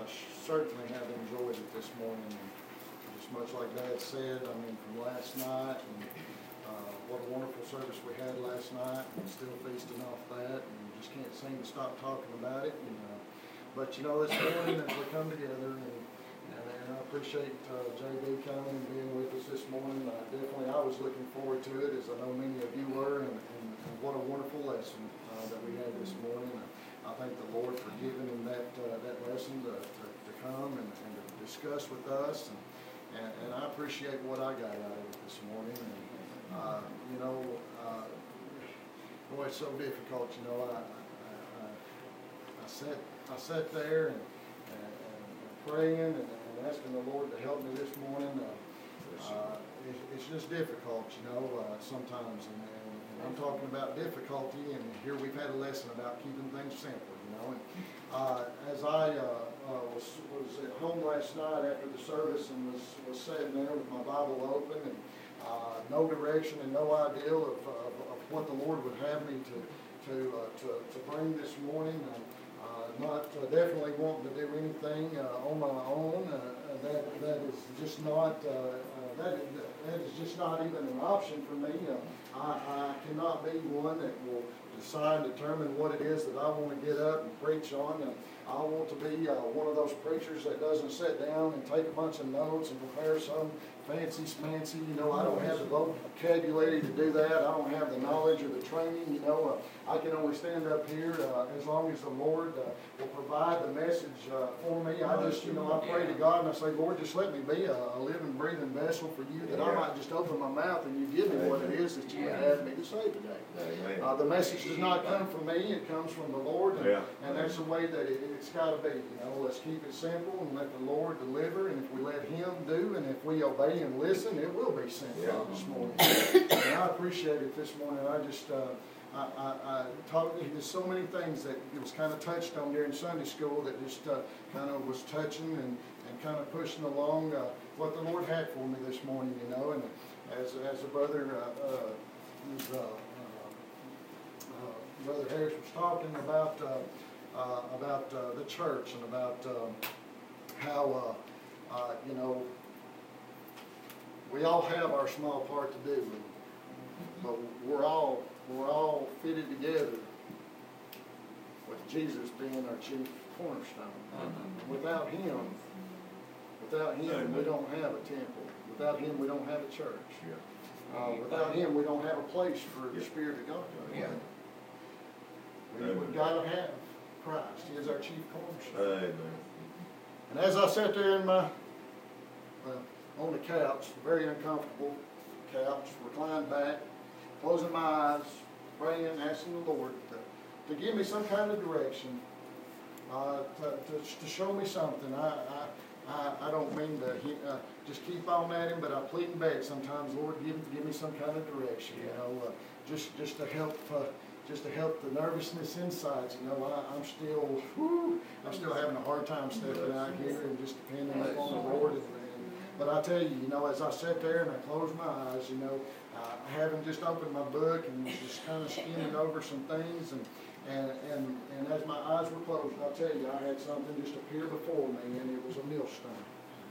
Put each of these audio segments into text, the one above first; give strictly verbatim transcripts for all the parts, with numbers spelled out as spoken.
I certainly have enjoyed it this morning. And just much like Dad said, I mean, from last night, and uh, what a wonderful service we had last night, and still feasting off that, and just can't seem to stop talking about it. And, uh, but you know, this morning as we come together, and, and, and I appreciate uh, J B coming and being with us this morning. Uh, definitely, I was looking forward to it, as I know many of you were, and, and, and what a wonderful lesson uh, that we had this morning. I thank the Lord for giving him that uh, that lesson to, to, to come and, and to discuss with us, and, and, and I appreciate what I got out of it this morning. And uh, you know, uh, boy, it's so difficult. You know, I I, I, I sat I sat there and, and, and praying and, and asking the Lord to help me this morning. Uh, uh, it, it's just difficult, you know, uh, sometimes. And, I'm talking about difficulty, and here we've had a lesson about keeping things simple, you know. And uh, as I uh, uh, was, was at home last night after the service and was, was sitting there with my Bible open and uh, no direction and no idea of, of, of what the Lord would have me to to uh, to, to bring this morning, uh, uh, not uh, definitely wanting to do anything uh, on my own. Uh, that that is just not uh, uh, that that is just not even an option for me. Uh, I, I cannot be one that will decide, determine what it is that I want to get up and preach on. And I want to be uh, one of those preachers that doesn't sit down and take a bunch of notes and prepare some fancy smancy. You know, I don't have the vocabulary to do that. I don't have the knowledge or the training. You know, uh, I can only stand up here uh, as long as the Lord uh, will provide the message uh, for me. I just, you know, I pray to God and I say, Lord, just let me be a, a living, breathing vessel for you, that I might just open my mouth and you give me what it is that you would have me to say today. Uh, the message does not come from me, it comes from the Lord, and, yeah. and that's the way that it, it's got to be. You know, let's keep it simple and let the Lord deliver, and if we let Him do, and if we obey and listen, it will be simple yeah. this morning. And I appreciate it this morning. I just, uh, I, I, I talked, there's so many things that it was kind of touched on during Sunday school that just uh, kind of was touching and, and kind of pushing along uh, what the Lord had for me this morning, you know, and as, as a brother, uh, uh, who's, uh, Uh, Brother Harris was talking about uh, uh, about uh, the church and about um, how uh, uh, you know, we all have our small part to do, but we're all we're all fitted together with Jesus being our chief cornerstone. Mm-hmm. Without Him, without Him, we don't have a temple. Without Him, we don't have a church. Yeah. Uh, without Him, we don't have a place for the Spirit of God. Yeah. We, we've got to have Christ. He is our chief cornerstone. Amen. And as I sat there in my, well, on the couch, very uncomfortable couch, reclined back, closing my eyes, praying, asking the Lord to, to give me some kind of direction, uh, to, to, to show me something. I, I, I, I don't mean to uh, just keep on at Him, but I plead and beg sometimes, Lord, give, give me some kind of direction, you know, uh, just, just to help uh, just to help the nervousness inside. You know, I, I'm still, whew, I'm still having a hard time stepping out here and just depending upon the Lord. And, and, but I tell you, you know, as I sat there and I closed my eyes, you know, uh, having just opened my book and just kind of skimming over some things, and and and and as my eyes were closed, I tell you, I had something just appear before me, and it was a millstone.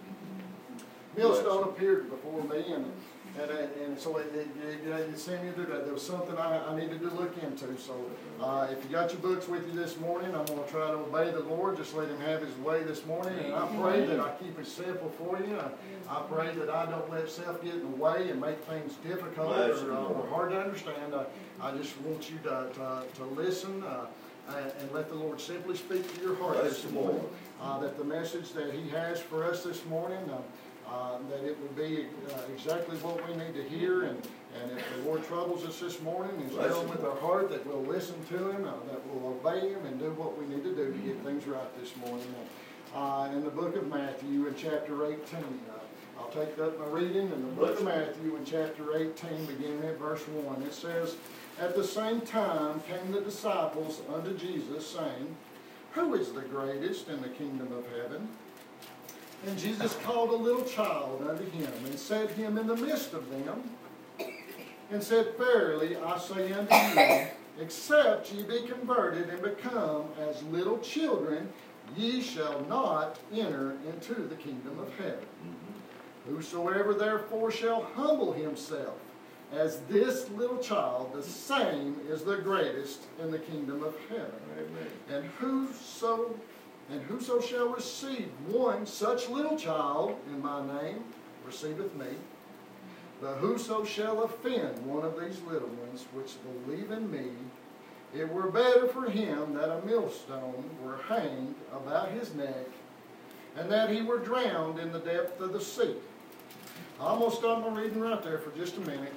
Millstone appeared before me, and. And, and so it, it, it, it seemed that there was something I, I needed to look into. So uh, if you got your books with you this morning, I'm going to try to obey the Lord. Just let Him have His way this morning. And I pray that I keep it simple for you. I, I pray that I don't let self get in the way and make things difficult or, uh, or hard to understand. I, I just want you to, to, to listen uh, and, and let the Lord simply speak to your heart this morning. Uh, that the message that He has for us this morning, uh, Uh, that it would be uh, exactly what we need to hear, and, and if the Lord troubles us this morning and is dealing with our heart, that we'll listen to Him, uh, that we'll obey Him and do what we need to do to get things right this morning. Uh, in the book of Matthew in chapter eighteen, uh, I'll take up my reading in the book of Matthew in chapter eighteen, beginning at verse one. It says, "At the same time came the disciples unto Jesus, saying, Who is the greatest in the kingdom of heaven? And Jesus called a little child unto Him, and set him in the midst of them, and said, Verily I say unto you, except ye be converted and become as little children, ye shall not enter into the kingdom of heaven. Mm-hmm. Whosoever therefore shall humble himself as this little child, the same is the greatest in the kingdom of heaven. Amen. And whoso and whoso shall receive one such little child in my name receiveth me. But whoso shall offend one of these little ones which believe in me, it were better for him that a millstone were hanged about his neck, and that he were drowned in the depth of the sea. I'm going to stop my reading right there for just a minute.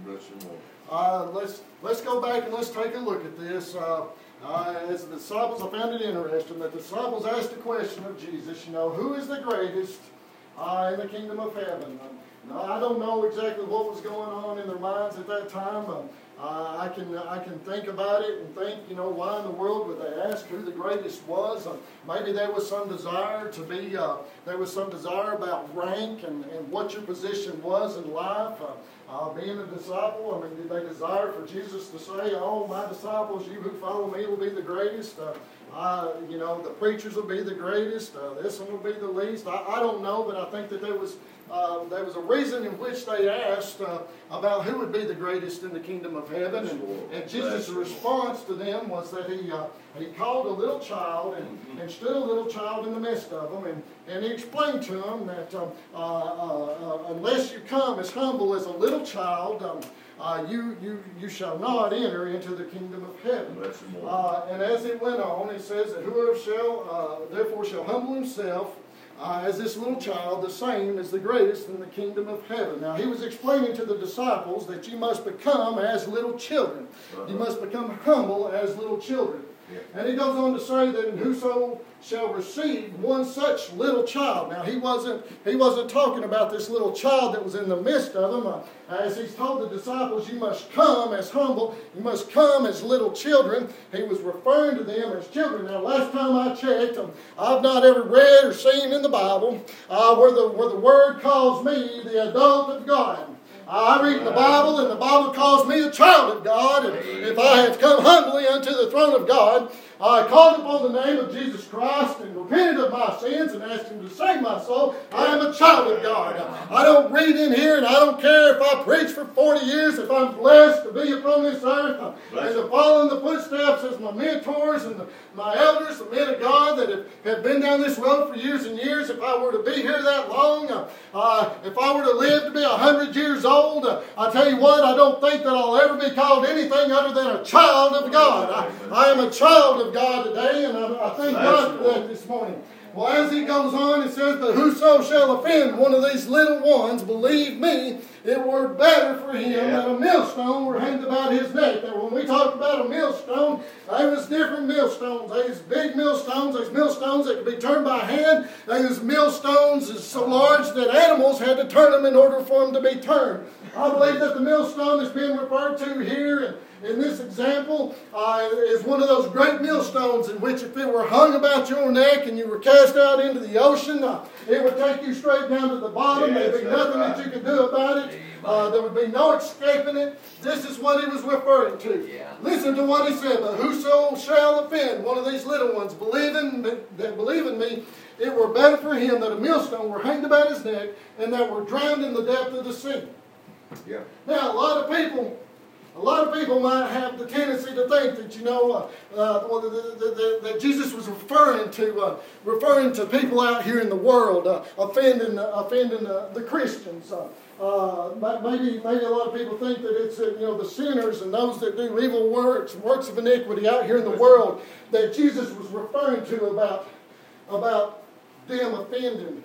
Uh, let's let's go back and let's take a look at this. Uh, uh, as the disciples, I found it interesting that the disciples asked the question of Jesus, you know, who is the greatest uh, in the kingdom of heaven? Um, now, I don't know exactly what was going on in their minds at that time. Um, uh, I can I can think about it and think, you know, why in the world would they ask who the greatest was? Uh, maybe there was some desire to be, uh, there was some desire about rank and, and what your position was in life. Uh, Uh, being a disciple, I mean, did they desire for Jesus to say, oh, my disciples, you who follow me will be the greatest? Uh, uh, you know, the preachers will be the greatest. Uh, this one will be the least. I, I don't know, but I think that there was uh, there was a reason in which they asked uh, about who would be the greatest in the kingdom of heaven. And, and Jesus' response to them was that he uh, he called a little child and, and stood a little child in the midst of them. And, and he explained to them that um, uh, uh, uh, unless you come as humble as a little child, um, uh, you, you, you shall not enter into the kingdom of heaven. Uh, and as it went on, it says that whoever shall, uh, therefore shall humble himself Uh, as this little child, the same is the greatest in the kingdom of heaven. Now, he was explaining to the disciples that you must become as little children. Uh-huh. You must become humble as little children. Yeah. And he goes on to say that whoso shall receive one such little child. Now, he wasn't he wasn't talking about this little child that was in the midst of them. Uh, as he's told the disciples, you must come as humble. You must come as little children. He was referring to them as children. Now, last time I checked, um, I've not ever read or seen in the Bible uh, where the where the Word calls me the adult of God. I read in the Bible, and the Bible calls me a child of God. And if I have come humbly unto the throne of God, I called upon the name of Jesus Christ and repented of my sins and asked Him to save my soul, I am a child of God. I don't read in here, and I don't care if I preach for forty years, if I'm blessed to be upon this earth and to follow in the footsteps as my mentors and the, my elders, the men of God that have, have been down this road for years and years. If I were to be here that long, uh, uh, if I were to live to be a hundred years old, uh, I tell you what, I don't think that I'll ever be called anything other than a child of God. I, I am a child of God today, and I, I thank God for that this morning. Well, as he goes on, it says, but whoso shall offend one of these little ones, believe me, it were better for him yeah. that a millstone were hanged about his neck. Now, when we talk about a millstone, there was different millstones. There was big millstones. There's millstones that could be turned by hand. There was millstones so large that animals had to turn them in order for them to be turned. I believe that the millstone that's being referred to here and in this example uh, is one of those great millstones in which if it were hung about your neck and you were cast out into the ocean, uh, it would take you straight down to the bottom. Yes, There'd be nothing right. that you could do about it. Uh, there would be no escaping it. This is what he was referring to. Yeah. Listen to what he said. But whoso shall offend one of these little ones, believing that, that believe in me, it were better for him that a millstone were hanged about his neck and that were drowned in the depth of the sea. Yeah. Now, a lot of people... A lot of people might have the tendency to think that, you know, uh, uh, well, the, the, the, that Jesus was referring to uh, referring to people out here in the world, uh, offending uh, offending uh, the Christians. Uh, uh, maybe maybe a lot of people think that it's uh, you know the sinners and those that do evil works, works of iniquity out here in the world that Jesus was referring to about about them offending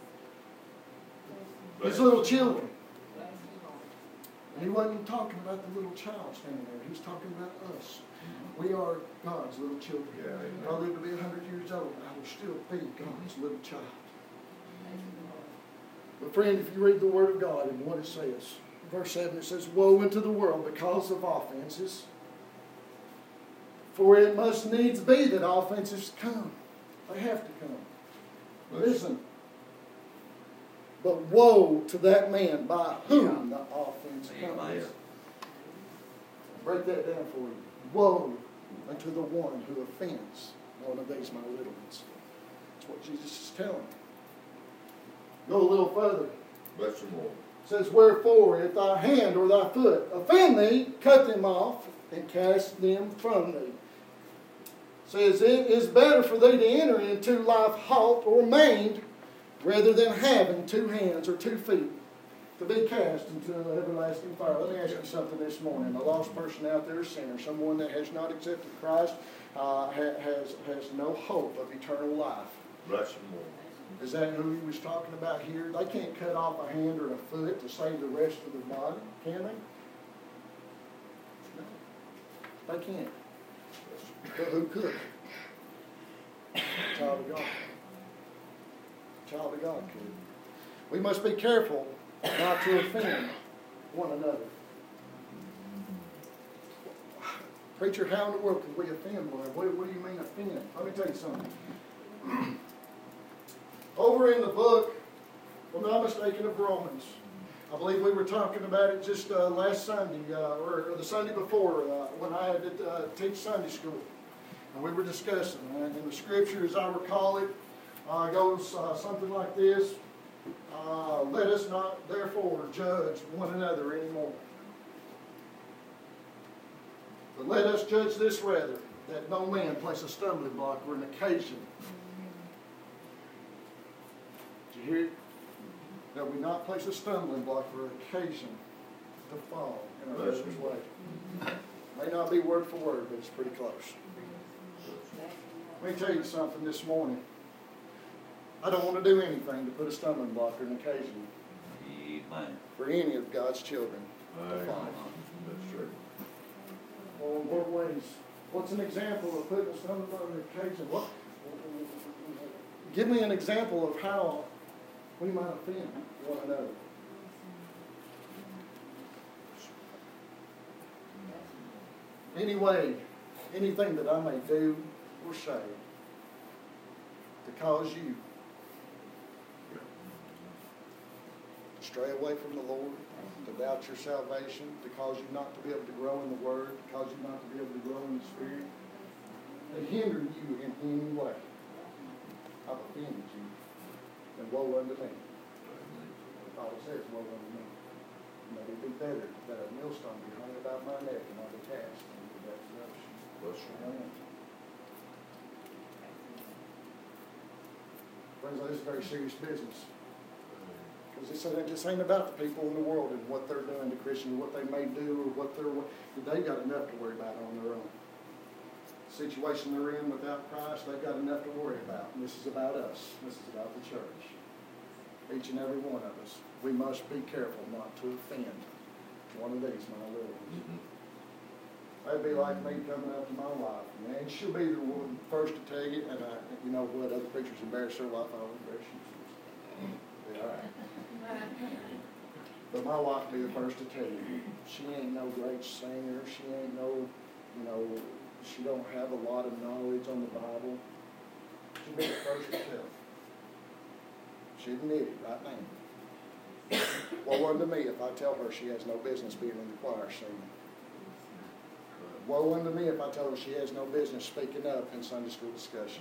his little children. And he wasn't talking about the little child standing there. He was talking about us. We are God's little children. Yeah, if I live to be a hundred years old, I will still be God's little child. But friend, if you read the Word of God and what it says, verse seven, it says, woe unto the world because of offenses. For it must needs be that offenses come. They have to come. Listen. But woe to that man by whom yeah. the offense comes. Break that down for you. Woe unto the one who offends one of these my little ones. That's what Jesus is telling them. Go a little further. Bless the Lord. It says, wherefore, if thy hand or thy foot offend thee, cut them off and cast them from thee. It says, it is better for thee to enter into life halt or maimed rather than having two hands or two feet to be cast into the everlasting fire. Let me ask you something this morning. A lost person out there, a sinner, someone that has not accepted Christ, uh, ha- has, has no hope of eternal life. Bless the Lord. Is that who he was talking about here? They can't cut off a hand or a foot to save the rest of their body, can they? No. They can't. But who could? Child of God. Child of God could. We must be careful not to offend one another. Preacher, how in the world can we offend one? What, what do you mean offend? Let me tell you something. Over in the book, if I'm not mistaken, of Romans, I believe we were talking about it just uh, last Sunday, uh, or, or the Sunday before, uh, when I had to uh, teach Sunday school. And we were discussing, and in the scripture, as I recall it, uh, goes uh, something like this. Uh, let us not, therefore, judge one another anymore. But let us judge this rather, that no man place a stumbling block or an occasion. Did you hear it? That we not place a stumbling block or an occasion to fall in our brother's way. May not be word for word, but it's pretty close. Let me tell you something this morning. I don't want to do anything to put a stumbling block or an occasion Amen. for any of God's children to fall. That's true. Well, in what ways? What's an example of putting a stumbling block or an occasion? What? Give me an example of how we might offend one another. Any way, anything that I may do or say to cause you to stray away from the Lord, to doubt your salvation, to cause you not to be able to grow in the Word, to cause you not to be able to grow in the Spirit, to hinder you in any way. I've offended you, and woe unto me. The Bible says, woe unto me. May it be better that a millstone be hung about my neck and I be cast into that ocean. Bless the Lord. Friends, this is very serious business. Because this, this ain't about the people in the world and what they're doing to Christians, what they may do, or what they're. They've got enough to worry about on their own. The situation they're in without Christ, they've got enough to worry about. And this is about us. This is about the church. Each and every one of us. We must be careful not to offend one of these, my little ones. Mm-hmm. That'd be like me coming up to my wife, and she'll be the one first to tell you, and I, you know what, other preachers embarrass their wife, I'll embarrass you. Be all right. But my wife will be the first to tell you, she ain't no great singer, she ain't no, you know, she don't have a lot of knowledge on the Bible. She'll be the first to tell. She admitted it right now. Woe unto me if I tell her she has no business being in the choir singing. Woe unto me if I tell her she has no business speaking up in Sunday school discussion.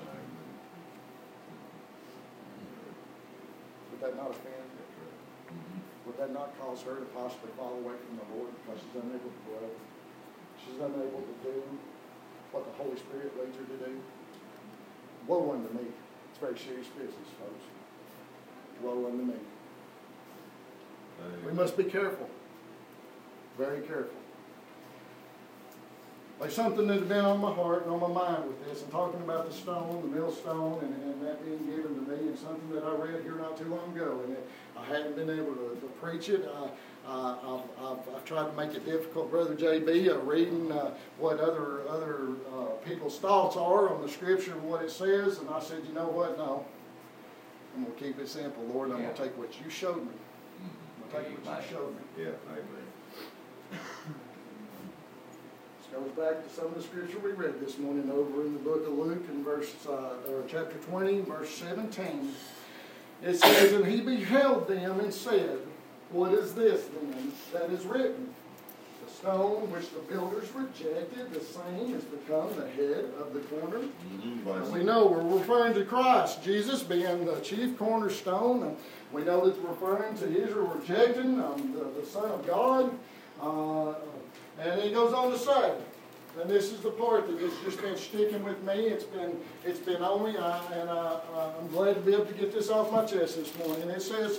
Would that not offend? Would that not cause her to possibly fall away from the Lord because she's unable to grow? She's unable to do what the Holy Spirit leads her to do? Woe unto me. It's very serious business, folks. Woe unto me. We must be careful. Very careful. There's something that's been on my heart and on my mind with this, and talking about the stone, the millstone, and, and that being given to me, and something that I read here not too long ago, and it, I hadn't been able to, to preach it. Uh, uh, I've, I've, I've tried to make it difficult, Brother J B, uh, reading uh, what other other uh, people's thoughts are on the Scripture and what it says, and I said, you know what, no. I'm going to keep it simple, Lord. I'm yeah. going to take what you showed me. I'm going to take what you showed me. Yeah, I agree. Goes back to some of the scripture we read this morning over in the book of Luke in verse, uh, or chapter twenty, verse seventeen. It says, and he beheld them and said, what is this then that is written? The stone which the builders rejected, the same has become the head of the corner. Mm-hmm. And we know we're referring to Christ, Jesus being the chief cornerstone. And we know that we're referring to Israel rejecting um, the, the Son of God. Uh, and he goes on to say, and this is the part that has just been sticking with me. It's been it's been on me, I, and I, I'm glad to be able to get this off my chest this morning. It says,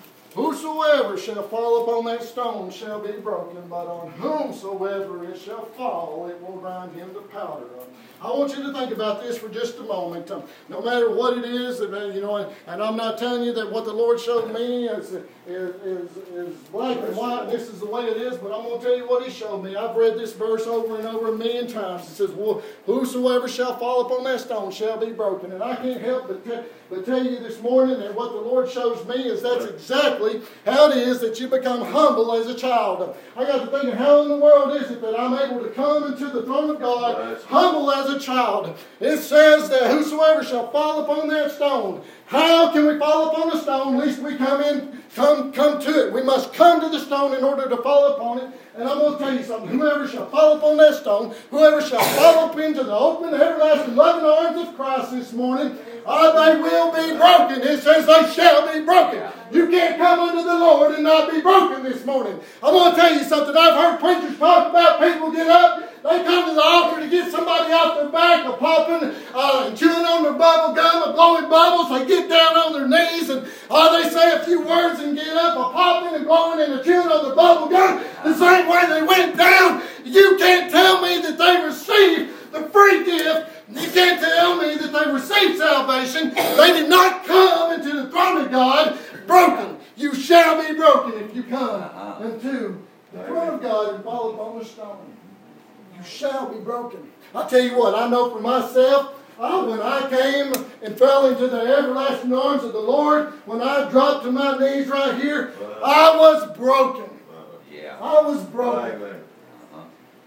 whosoever shall fall upon that stone shall be broken, but on whomsoever it shall fall, it will grind him to powder. I want you to think about this for just a moment. Um, no matter what it is, that, you know, and, and I'm not telling you that what the Lord showed me is, is, is, is black and white, and this is the way it is, but I'm going to tell you what He showed me. I've read this verse over and over a million times. It says, well, whosoever shall fall upon that stone shall be broken. And I can't help but, te- but tell you this morning that what the Lord shows me is that's exactly how it is that you become humble as a child. I got to thinking, how in the world is it that I'm able to come into the throne of God humble as a child? It says that whosoever shall fall upon that stone. How can we fall upon a stone? At least we come in, come, come to it. We must come to the stone in order to fall upon it. And I'm going to tell you something. Whoever shall fall upon that stone, whoever shall fall up into the open, everlasting, loving arms of Christ this morning, uh, they will be broken. It says they shall be broken. You can't come unto the Lord and not be broken this morning. I'm going to tell you something. I've heard preachers talk about people get up. They come to the altar to get somebody off their back, a popping uh, and chewing on their bubble gum, a blowing bubbles. They get down on their knees and uh, they say a few words and get up, a popping and blowing and a chewing on the bubble gum. The same way they went down. You can't tell me that they received the free gift. You can't tell me that they received salvation. They did not come into the throne of God broken. You shall be broken if you come into the throne of God and fall upon the stone. You shall be broken. I tell you what, I know for myself, I, when I came and fell into the everlasting arms of the Lord, when I dropped to my knees right here, I was broken. Yeah. I was broken. Uh-huh.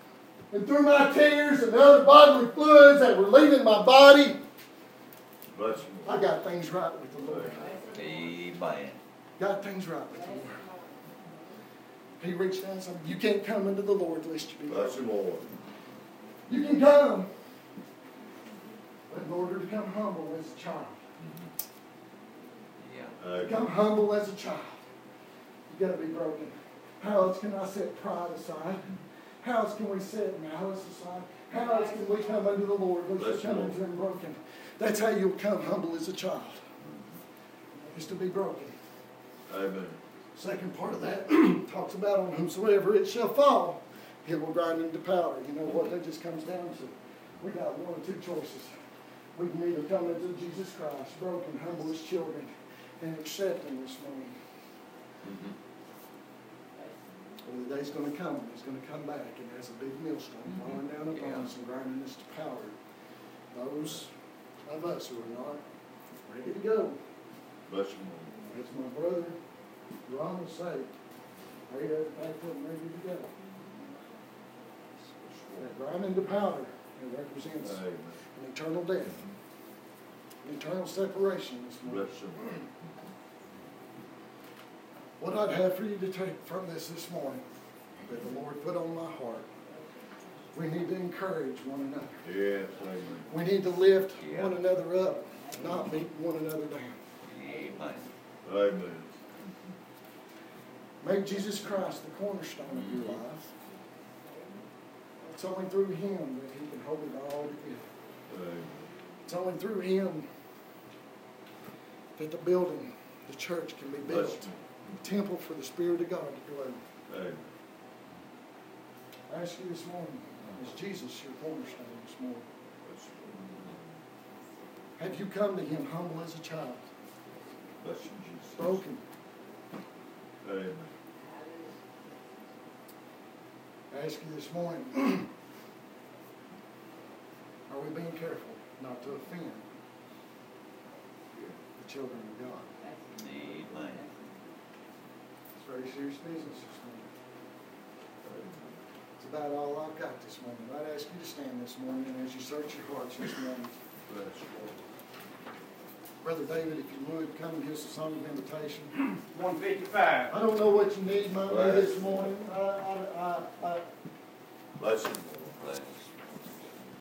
And through my tears and the other bodily fluids that were leaving my body, I got things right with the Lord. Amen. Got things right with the Lord. He reached down and said, you can't come into the Lord lest you be Bless broken. Him, Lord. You can come, but in order to become humble as a child. Yeah. Become humble as a child. You got to be broken. How else can I set pride aside? How else can we set malice aside? How else can we come unto the Lord lest we come into Him broken? That's how you'll become humble as a child. Is to be broken. Amen. Second part of that talks about on whomsoever it shall fall, it will grind him to powder. You know what that just comes down to? We got one or two choices. We can either come into Jesus Christ, broken, humble as children, and accept Him this morning. Mm-hmm. Or the day's going to come, and He's going to come back, and there's a big millstone Mm-hmm. falling down upon Yeah. us and grinding us to powder. Those of us who are not ready to go, Bless Him, Lord. as my brother Ron will say, ready to pack up and ready to go. That grinding to powder, it represents Amen. an eternal death, an eternal separation this morning. Bless Him. What I'd have for you to take from this this morning, that the Lord put on my heart, we need to encourage one another. Yes, amen. We need to lift Yeah. one another up, not beat one another down. Amen. Amen. Make Jesus Christ the cornerstone of your Mm-hmm. life. It's only through Him that He can hold it all together. Amen. It's only through Him that the building, the church, can be Bless built. Him. A temple for the Spirit of God to dwell. Amen. I ask you this morning, is Jesus your cornerstone this morning? Bless Him. Have you come to Him humble as a child, Bless you, Jesus. broken? Amen. I ask you this morning, are we being careful not to offend the children of God? Amen. It's very serious business this morning. It's about all I've got this morning. I'd ask you to stand this morning, and as you search your hearts this morning, Bless you, Lord. Brother David, if you would, come and give us a song of invitation. One fifty-five. I don't know what you need, Monday, this morning. I, I, I, I, Blessing, bless.